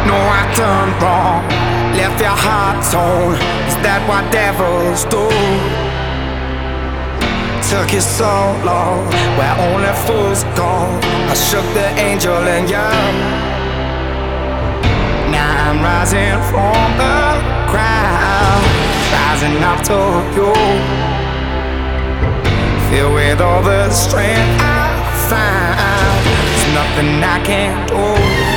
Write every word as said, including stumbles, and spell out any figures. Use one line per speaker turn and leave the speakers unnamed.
No, I done wrong, left your heart torn. Is that what devils do? Took you so long, where only fools go. I shook the angel in you. Now I'm rising from the crowd, rising up to you. Filled with all the strength I find, there's nothing I can't do.